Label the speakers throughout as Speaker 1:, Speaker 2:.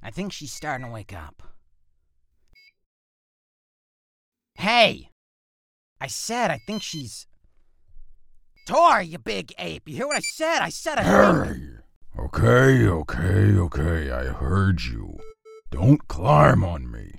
Speaker 1: I think she's starting to wake up. Hey! I said I think she's... Tor, you big ape! You hear what I said? I said I think...
Speaker 2: Hey! Okay, I heard you. Don't climb on me.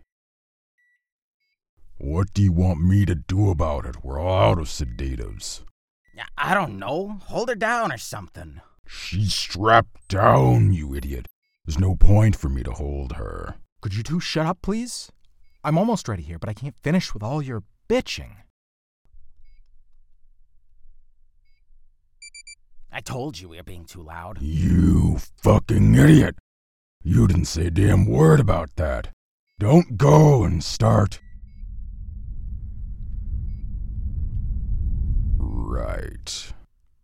Speaker 2: What do you want me to do about it? We're all out of sedatives.
Speaker 1: I don't know. Hold her down or something.
Speaker 2: She's strapped down, you idiot. There's no point for me to hold her.
Speaker 3: Could you two shut up, please? I'm almost ready here, but I can't finish with all your bitching.
Speaker 1: I told you we were being too loud.
Speaker 2: You fucking idiot. You didn't say a damn word about that. Don't go and start. Right.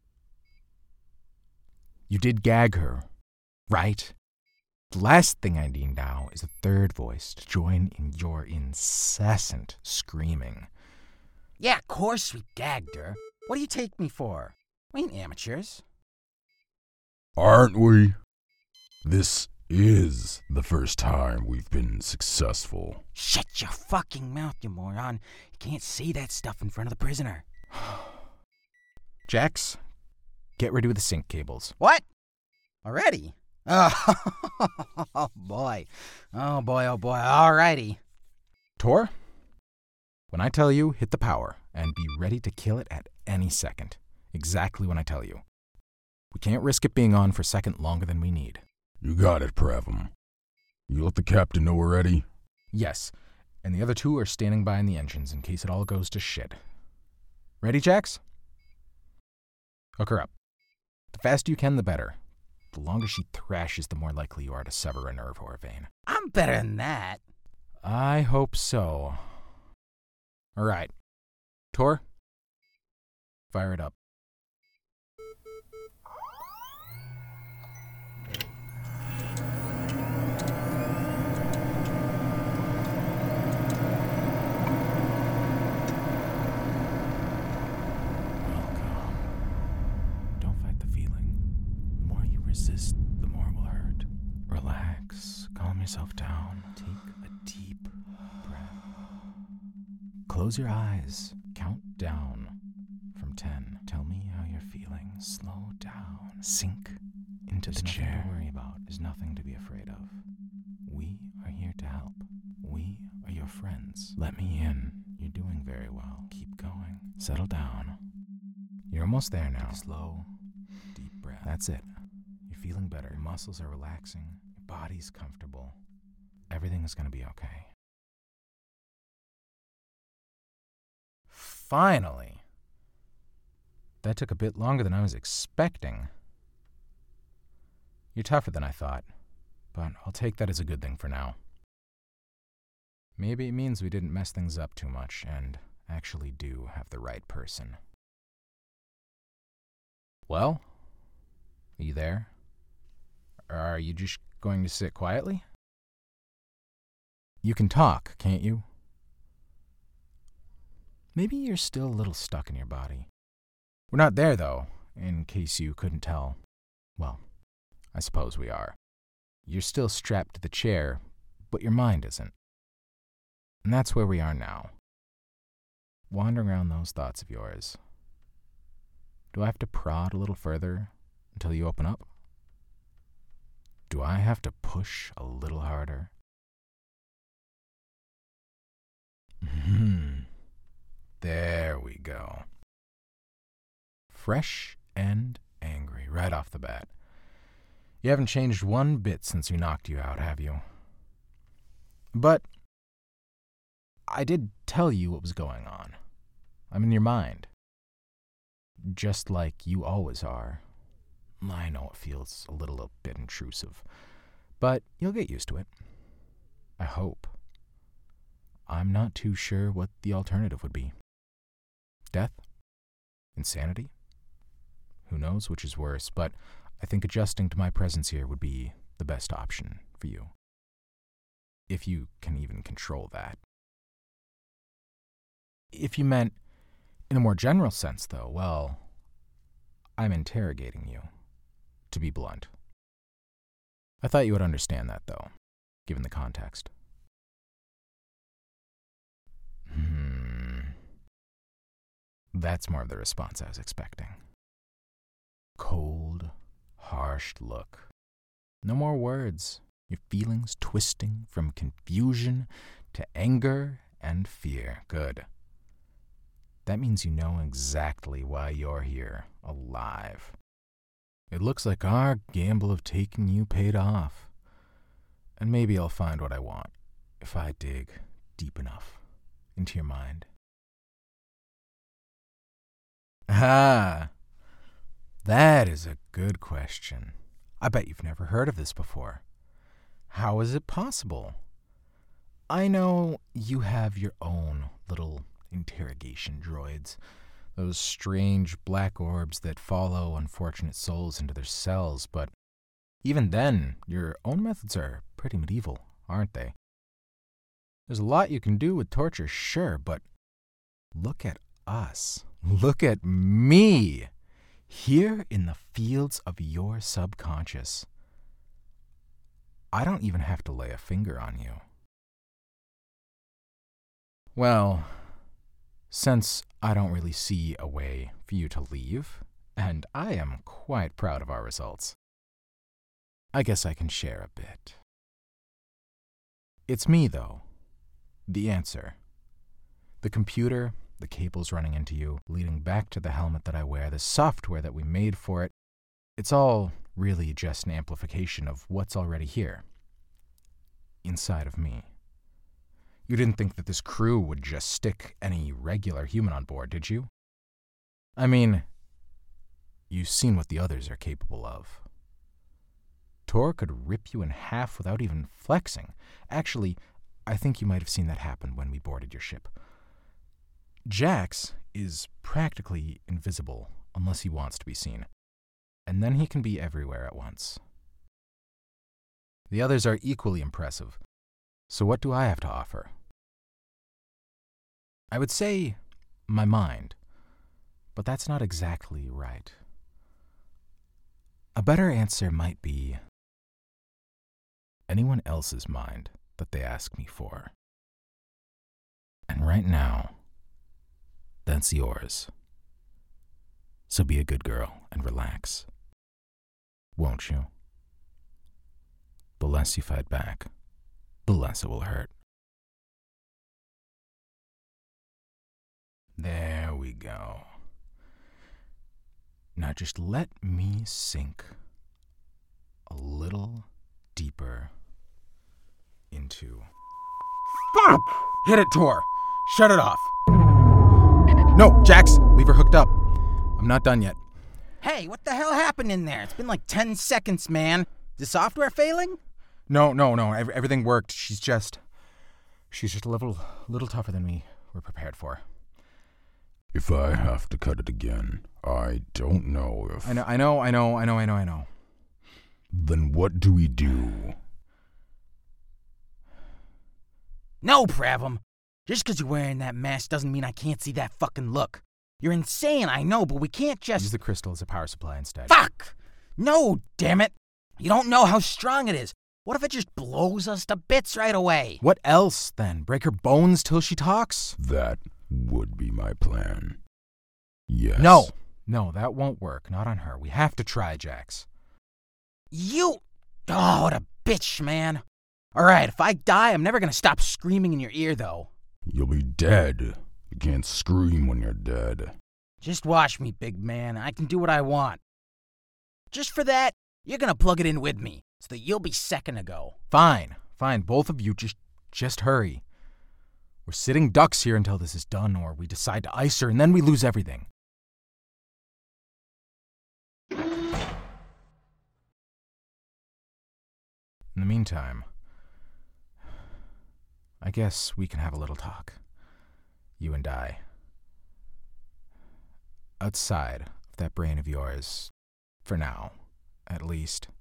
Speaker 3: You did gag her, right? The last thing I need now is a third voice to join in your incessant screaming.
Speaker 1: Yeah, of course we gagged her. What do you take me for? We ain't amateurs.
Speaker 2: Aren't we? This is the first time we've been successful.
Speaker 1: Shut your fucking mouth, you moron. You can't say that stuff in front of the prisoner.
Speaker 3: Jax, get ready with the sync cables.
Speaker 1: What? Already? Oh, boy. Oh, boy, alrighty.
Speaker 3: Tor, when I tell you, hit the power, and be ready to kill it at any second. Exactly when I tell you. We can't risk it being on for a second longer than we need.
Speaker 2: You got it, Pravum. You let the captain know we're ready?
Speaker 3: Yes, and the other two are standing by in the engines in case it all goes to shit. Ready, Jax? Hook her up. The faster you can, the better. The longer she thrashes, the more likely you are to sever a nerve or a vein.
Speaker 1: I'm better than that.
Speaker 3: I hope so. All right. Tor, fire it up. Resist, the more it will hurt. Relax, calm yourself down. Take a deep breath. Close your eyes. Count down from 10. Tell me how you're feeling. Slow down. Sink into the chair. There's nothing to worry about. There's nothing to be afraid of. We are here to help. We are your friends. Let me in. You're doing very well. Keep going. Settle down. You're almost there now. Take a slow, deep breath. That's it. Feeling better. Your muscles are relaxing. Your body's comfortable. Everything is going to be okay. Finally. That took a bit longer than I was expecting. You're tougher than I thought, but I'll take that as a good thing for now. Maybe it means we didn't mess things up too much and actually do have the right person. Well, are you there? Or are you just going to sit quietly? You can talk, can't you? Maybe you're still a little stuck in your body. We're not there, though, in case you couldn't tell. Well, I suppose we are. You're still strapped to the chair, but your mind isn't. And that's where we are now. Wandering around those thoughts of yours. Do I have to prod a little further until you open up? Do I have to push a little harder? There we go. Fresh and angry right off the bat. You haven't changed one bit since we knocked you out, have you? But I did tell you what was going on. I'm in your mind. Just like you always are. I know it feels a bit intrusive, but you'll get used to it. I hope. I'm not too sure what the alternative would be. Death? Insanity? Who knows which is worse, but I think adjusting to my presence here would be the best option for you. If you can even control that. If you meant in a more general sense, though, well, I'm interrogating you. To be blunt. I thought you would understand that, though. given the context. That's more of the response I was expecting. Cold, harsh look. No more words. Your feelings twisting from confusion to anger and fear. Good. That means you know exactly why you're here, alive. It looks like our gamble of taking you paid off. And maybe I'll find what I want if I dig deep enough into your mind. Ah, that is a good question. I bet you've never heard of this before. How is it possible? I know you have your own little interrogation droids, those strange black orbs that follow unfortunate souls into their cells, but even then, your own methods are pretty medieval, aren't they? There's a lot you can do with torture, sure, but look at us. Look at me, here in the fields of your subconscious. I don't even have to lay a finger on you. Well, since I don't really see a way for you to leave, and I am quite proud of our results, I guess I can share a bit. It's me, though. The answer. The computer, the cables running into you, leading back to the helmet that I wear, the software that we made for it, it's all really just an amplification of what's already here. Inside of me. You didn't think that this crew would just stick any regular human on board, did you? I mean, you've seen what the others are capable of. Tor could rip you in half without even flexing. Actually, I think you might have seen that happen when we boarded your ship. Jax is practically invisible unless he wants to be seen, and then he can be everywhere at once. The others are equally impressive, so what do I have to offer? I would say my mind, but that's not exactly right. A better answer might be anyone else's mind that they ask me for. And right now, that's yours. So be a good girl and relax. Won't you? The less you fight back, the less it will hurt. There we go. Now just let me sink a little deeper into... Fuck! Hit it, Tor! Shut it off! No, Jax, leave her hooked up. I'm not done yet.
Speaker 1: Hey, what the hell happened in there? It's been like 10 seconds, man. Is the software failing?
Speaker 3: No. Everything worked. She's just a little tougher than we were prepared for.
Speaker 2: If I have to cut it again, I don't know if...
Speaker 3: I know.
Speaker 2: Then what do we do?
Speaker 1: No, Pravam. Just because you're wearing that mask doesn't mean I can't see that fucking look. You're insane, I know, but we can't just...
Speaker 3: Use the crystal as a power supply instead.
Speaker 1: Fuck! No, damn it! You don't know how strong it is. What if it just blows us to bits right away?
Speaker 3: What else, then? Break her bones till she talks?
Speaker 2: That would be my plan. Yes.
Speaker 3: No, that won't work. Not on her. We have to try, Jax.
Speaker 1: You... Oh, what a bitch, man. Alright, if I die, I'm never gonna stop screaming in your ear, though.
Speaker 2: You'll be dead. You can't scream when you're dead.
Speaker 1: Just watch me, big man. I can do what I want. Just for that, you're gonna plug it in with me, so that you'll be second to go.
Speaker 3: Fine. Both of you, just hurry. We're sitting ducks here until this is done, or we decide to ice her, and then we lose everything. In the meantime, I guess we can have a little talk. You and I. Outside of that brain of yours. For now, at least.